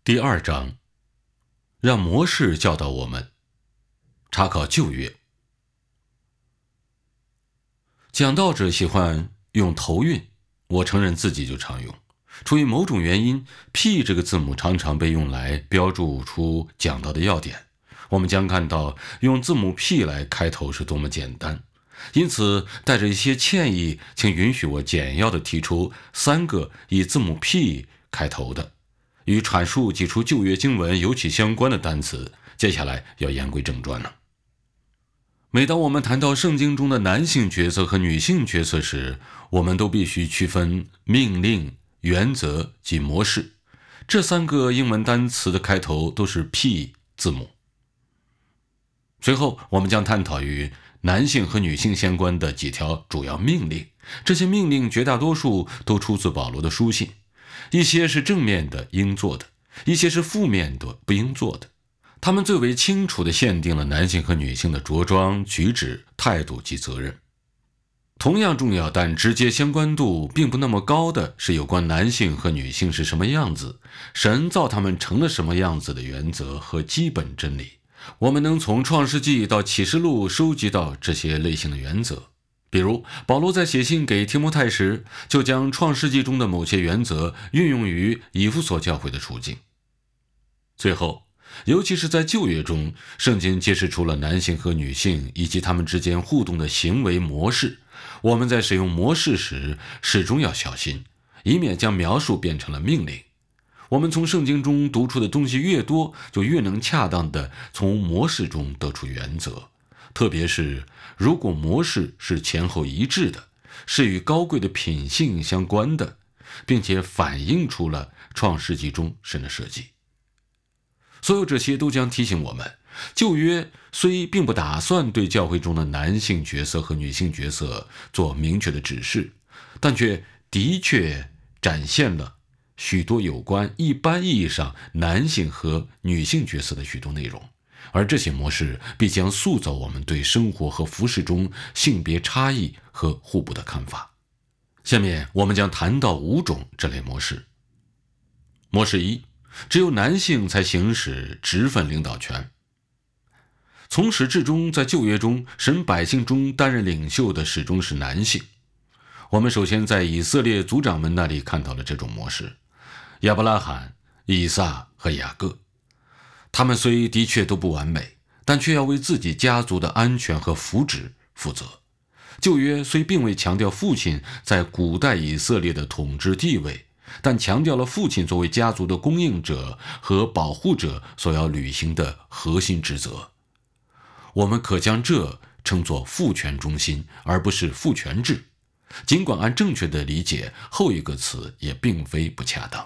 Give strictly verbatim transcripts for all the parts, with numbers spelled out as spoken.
第二章，让模式教导我们。查考旧约。讲道者喜欢用头韵，我承认自己就常用。出于某种原因 P 这个字母常常被用来标注出讲道的要点。我们将看到用字母 P 来开头是多么简单，因此带着一些歉意，请允许我简要地提出三个以字母 P 开头的与阐述几处旧约经文尤其相关的单词。接下来要言归正传了。每当我们谈到圣经中的男性角色和女性角色时，我们都必须区分命令、原则及模式。这三个英文单词的开头都是 P 字母。随后我们将探讨与男性和女性相关的几条主要命令。这些命令绝大多数都出自保罗的书信，一些是正面的应做的，一些是负面的不应做的。他们最为清楚地限定了男性和女性的着装、举止、态度及责任。同样重要但直接相关度并不那么高的是有关男性和女性是什么样子，神造他们成了什么样子的原则和基本真理。我们能从创世纪到启示录收集到这些类型的原则。比如保罗在写信给提摩太时，就将创世纪中的某些原则运用于以弗所教会的处境。最后，尤其是在旧约中，圣经揭示出了男性和女性以及他们之间互动的行为模式。我们在使用模式时始终要小心，以免将描述变成了命令。我们从圣经中读出的东西越多，就越能恰当地从模式中得出原则，特别是如果模式是前后一致的，是与高贵的品性相关的，并且反映出了创世纪中神的设计。所有这些都将提醒我们，旧约虽并不打算对教会中的男性角色和女性角色做明确的指示，但却的确展现了许多有关一般意义上男性和女性角色的许多内容，而这些模式必将塑造我们对生活和服饰中性别差异和互补的看法。下面我们将谈到五种这类模式。模式一，只有男性才行使职分领导权。从始至终，在旧约中，神百姓中担任领袖的始终是男性。我们首先在以色列族长们那里看到了这种模式。亚伯拉罕、以撒和雅各，他们虽的确都不完美，但却要为自己家族的安全和福祉负责。旧约虽并未强调父亲在古代以色列的统治地位，但强调了父亲作为家族的供应者和保护者所要履行的核心职责。我们可将这称作父权中心，而不是父权制，尽管按正确的理解，后一个词也并非不恰当。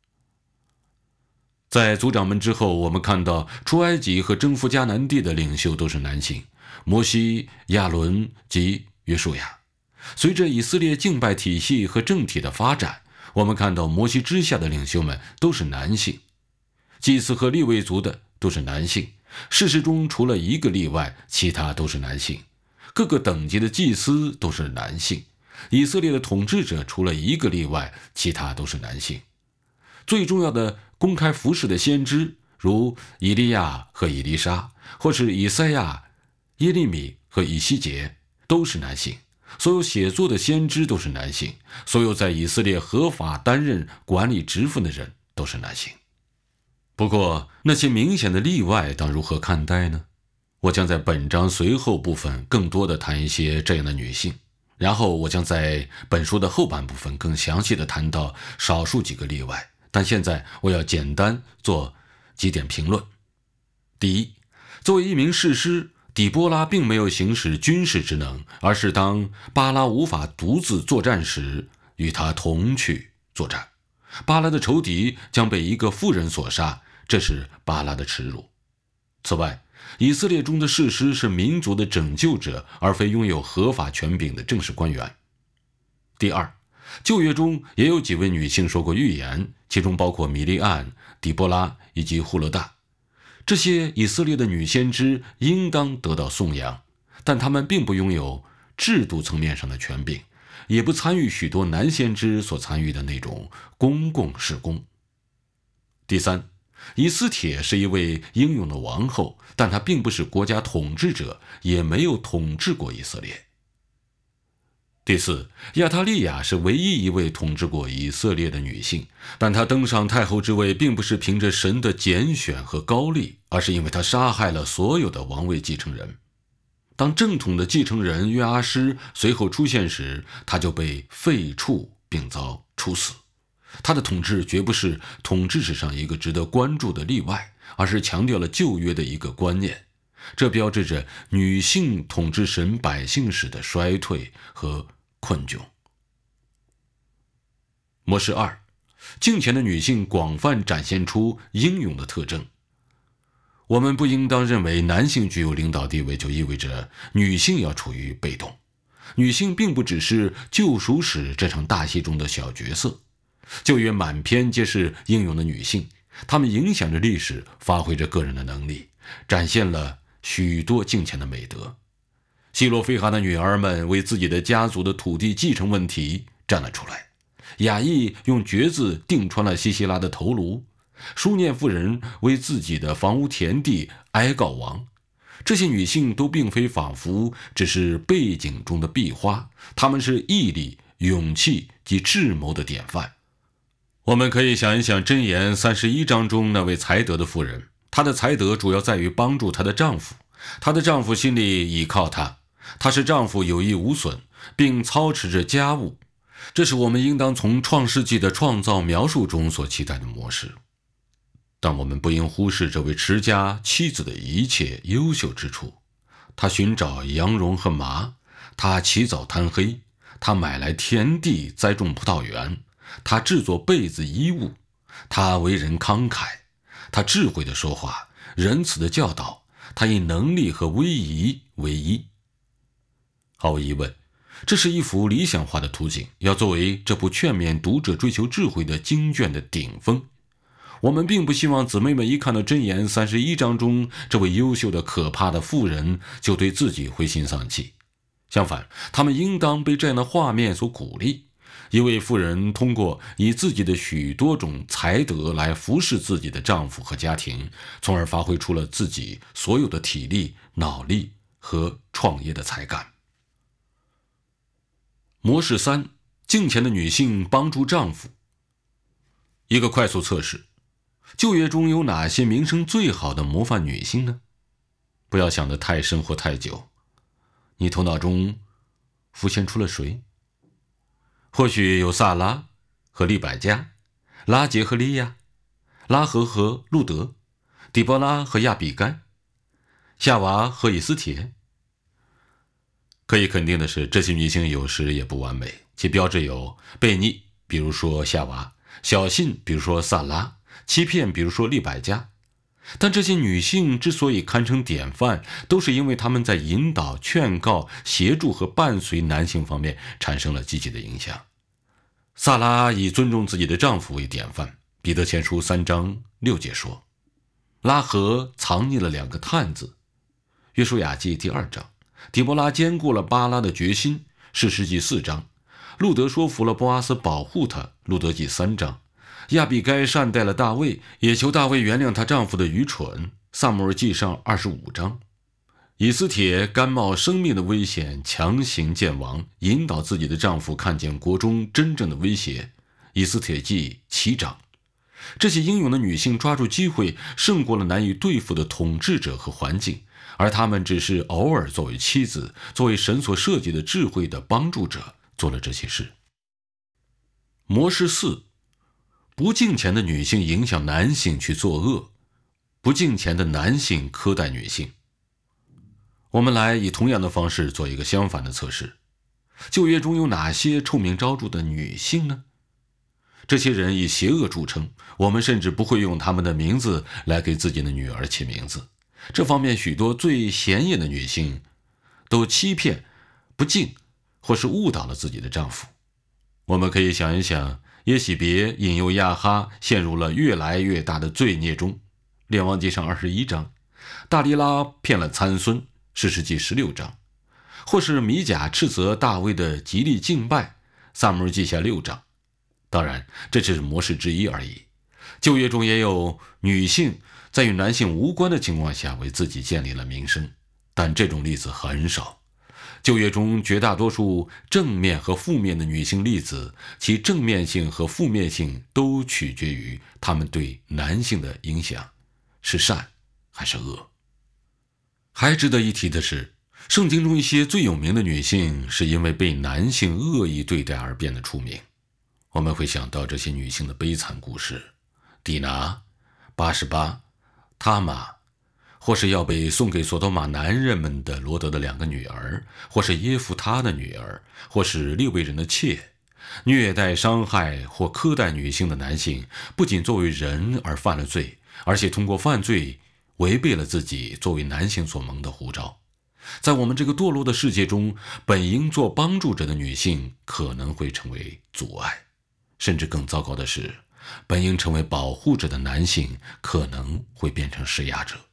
在族长们之后，我们看到出埃及和征服迦南地的领袖都是男性，摩西、亚伦及约书亚。随着以色列敬拜体系和政体的发展，我们看到摩西之下的领袖们都是男性，祭司和利未族的都是男性，事实中除了一个例外，其他都是男性。各个等级的祭司都是男性，以色列的统治者除了一个例外，其他都是男性。最重要的公开服侍的先知，如以利亚和以利沙，或是以赛亚、耶利米和以西结，都是男性。所有写作的先知都是男性，所有在以色列合法担任管理职分的人都是男性。不过那些明显的例外当如何看待呢？我将在本章随后部分更多地谈一些这样的女性，然后我将在本书的后半部分更详细地谈到少数几个例外，但现在我要简单做几点评论。第一，作为一名士师，底波拉并没有行使军事职能，而是当巴拉无法独自作战时，与他同去作战。巴拉的仇敌将被一个妇人所杀，这是巴拉的耻辱。此外，以色列中的士师是民族的拯救者，而非拥有合法权柄的正式官员。第二，旧约中也有几位女性说过预言，其中包括米利暗、底波拉以及户勒大。这些以色列的女先知应当得到颂扬，但她们并不拥有制度层面上的权柄，也不参与许多男先知所参与的那种公共事工。第三， 以斯帖是一位英勇的王后，但她并不是国家统治者，也没有统治过以色列。第四，亚他利亚是唯一一位统治过以色列的女性，但她登上太后之位并不是凭着神的拣选和高丽，而是因为她杀害了所有的王位继承人。当正统的继承人约阿施随后出现时，他就被废黜并遭处死。他的统治绝不是统治史上一个值得关注的例外，而是强调了旧约的一个观念，这标志着女性统治神百姓史的衰退和困窘。模式二，敬虔的女性广泛展现出英勇的特征。我们不应当认为男性具有领导地位就意味着女性要处于被动。女性并不只是救赎史这场大戏中的小角色，旧约满篇皆是英勇的女性，她们影响着历史，发挥着个人的能力，展现了许多敬虔的美德。希罗非哈的女儿们为自己的家族的土地继承问题站了出来，雅意用橛子钉穿了西西拉的头颅，书念妇人为自己的房屋田地哀告王。这些女性都并非仿佛只是背景中的壁花，她们是毅力、勇气及智谋的典范。我们可以想一想箴言三十一章中那位才德的妇人，她的才德主要在于帮助她的丈夫，她的丈夫心里倚靠她，她使丈夫有益无损，并操持着家务。这是我们应当从创世纪的创造描述中所期待的模式。但我们不应忽视这位持家妻子的一切优秀之处。她寻找羊绒和麻，她起早贪黑，她买来田地栽种葡萄园，她制作被子衣物，她为人慷慨，她智慧地说话，仁慈的教导，她以能力和威仪为一。毫无疑问，这是一幅理想化的图景，要作为这部劝勉读者追求智慧的经卷的顶峰。我们并不希望姊妹们一看到箴言三十一章中这位优秀的可怕的妇人就对自己灰心丧气，相反，他们应当被这样的画面所鼓励。一位妇人通过以自己的许多种才德来服侍自己的丈夫和家庭，从而发挥出了自己所有的体力、脑力和创业的才干。模式三，敬虔的女性帮助丈夫。一个快速测试，旧约中有哪些名声最好的模范女性呢？不要想得太深或太久，你头脑中浮现出了谁？或许有萨拉和利百加，拉结和利亚，拉合和路德，底波拉和亚比该，夏娃和以斯帖。可以肯定的是，这些女性有时也不完美，其标志有悖逆，比如说夏娃，小信，比如说萨拉，欺骗，比如说利百加。但这些女性之所以堪称典范，都是因为她们在引导、劝告、协助和伴随男性方面产生了积极的影响。萨拉以尊重自己的丈夫为典范，彼得前书三章六节说。拉合藏匿了两个探子，约书亚记第二章。底波拉坚固了巴拉的决心，士师记四章。路德说服了波阿斯保护他，路德记三章。亚比该善待了大卫，也求大卫原谅她丈夫的愚蠢，撒母耳记上二十五章。以斯帖甘冒生命的危险，强行见王，引导自己的丈夫看见国中真正的威胁，以斯帖记七章。这些英勇的女性抓住机会，胜过了难以对付的统治者和环境，而她们只是偶尔作为妻子，作为神所设计的智慧的帮助者做了这些事。模式四，不敬虔的女性影响男性去作恶，不敬虔的男性苛待女性。我们来以同样的方式做一个相反的测试。旧约中有哪些臭名昭著的女性呢？这些人以邪恶著称，我们甚至不会用他们的名字来给自己的女儿起名字。这方面许多最显眼的女性都欺骗、不敬或是误导了自己的丈夫。我们可以想一想，耶洗别引诱亚哈陷入了越来越大的罪孽中，列王记上二十一章。大利拉骗了参孙，士师记十六章。或是米甲斥责大卫的极力敬拜，撒母耳记下六章。当然，这只是模式之一而已。 旧约中也有女性在与男性无关的情况下为自己建立了名声，但这种例子很少。旧约中绝大多数正面和负面的女性例子，其正面性和负面性都取决于她们对男性的影响是善还是恶。还值得一提的是，圣经中一些最有名的女性是因为被男性恶意对待而变得出名。我们会想到这些女性的悲惨故事：底拿、八十八、他玛，或是要被送给索多玛男人们的罗德的两个女儿，或是耶夫他的女儿，或是利未人的妾。虐待、伤害或苛待女性的男性，不仅作为人而犯了罪，而且通过犯罪违背了自己作为男性所蒙的呼召。在我们这个堕落的世界中，本应做帮助者的女性可能会成为阻碍，甚至更糟糕的是，本应成为保护者的男性可能会变成施压者。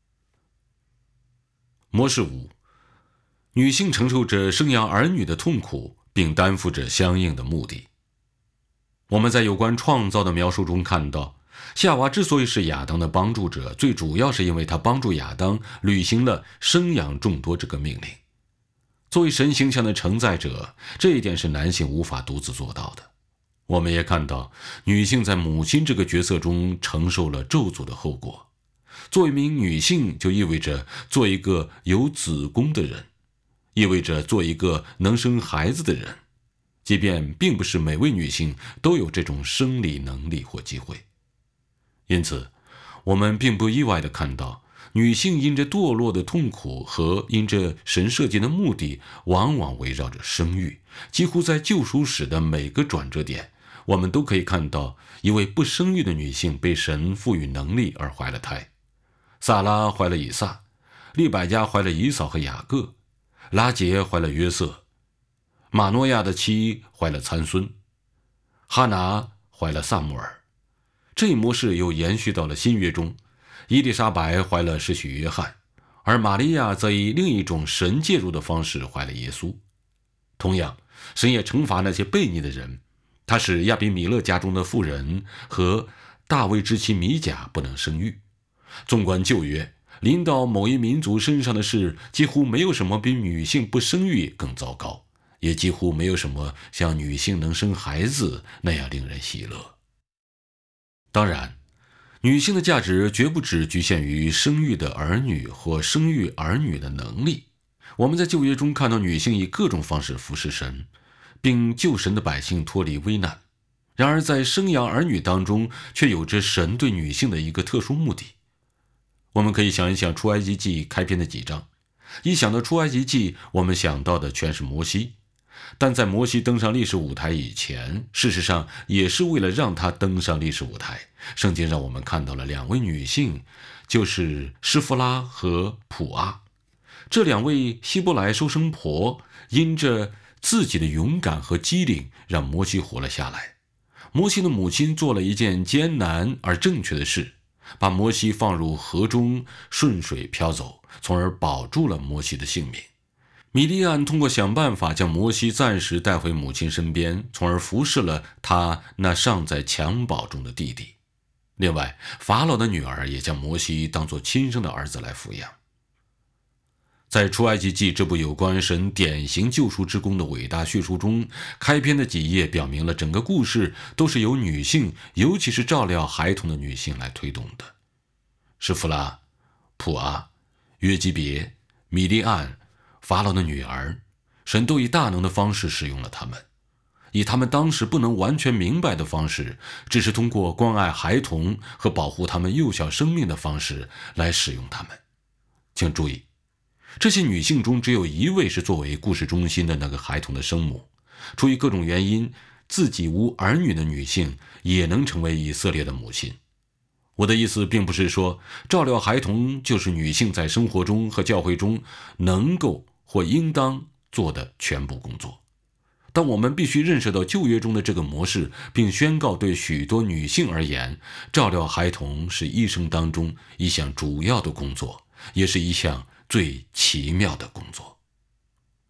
模式五，女性承受着生养儿女的痛苦，并担负着相应的目的。我们在有关创造的描述中看到，夏娃之所以是亚当的帮助者，最主要是因为她帮助亚当履行了生养众多这个命令。作为神形象的承载者，这一点是男性无法独自做到的。我们也看到，女性在母亲这个角色中承受了咒诅的后果。做一名女性就意味着做一个有子宫的人，意味着做一个能生孩子的人，即便并不是每位女性都有这种生理能力或机会。因此，我们并不意外地看到，女性因着堕落的痛苦和因着神设计的目的，往往围绕着生育。几乎在救赎史的每个转折点，我们都可以看到一位不生育的女性被神赋予能力而怀了胎。萨拉怀了以撒，利百加怀了以扫和雅各，拉结怀了约瑟，马诺亚的妻怀了参孙，哈拿怀了萨穆尔。这一模式又延续到了新约中，伊丽莎白怀了施洗约翰，而玛利亚则以另一种神介入的方式怀了耶稣。同样，神也惩罚那些悖逆的人，他使亚比米勒家中的妇人和大卫之妻米甲不能生育。纵观旧约，临到某一民族身上的事，几乎没有什么比女性不生育更糟糕，也几乎没有什么像女性能生孩子那样令人喜乐。当然，女性的价值绝不只局限于生育的儿女或生育儿女的能力。我们在旧约中看到女性以各种方式服侍神，并救神的百姓脱离危难。然而在生养儿女当中，却有着神对女性的一个特殊目的。我们可以想一想出埃及记开篇的几章，一想到出埃及记，我们想到的全是摩西。但在摩西登上历史舞台以前，事实上也是为了让他登上历史舞台，圣经让我们看到了两位女性，就是施弗拉和普阿。这两位希伯来收生婆因着自己的勇敢和机灵，让摩西活了下来。摩西的母亲做了一件艰难而正确的事，把摩西放入河中顺水漂走，从而保住了摩西的性命。米利暗通过想办法将摩西暂时带回母亲身边，从而服侍了他那尚在襁褓中的弟弟。另外，法老的女儿也将摩西当作亲生的儿子来抚养。在出埃及记这部有关神典型救赎之功的伟大叙述中，开篇的几页表明了整个故事都是由女性，尤其是照料孩童的女性来推动的。施弗拉、普阿、约基别、米利暗、法老的女儿，神都以大能的方式使用了他们，以他们当时不能完全明白的方式，只是通过关爱孩童和保护他们幼小生命的方式来使用他们。请注意，这些女性中只有一位是作为故事中心的那个孩童的生母。出于各种原因，自己无儿女的女性也能成为以色列的母亲。我的意思并不是说照料孩童就是女性在生活中和教会中能够或应当做的全部工作，但我们必须认识到旧约中的这个模式，并宣告对许多女性而言，照料孩童是一生当中一项主要的工作，也是一项最奇妙的工作。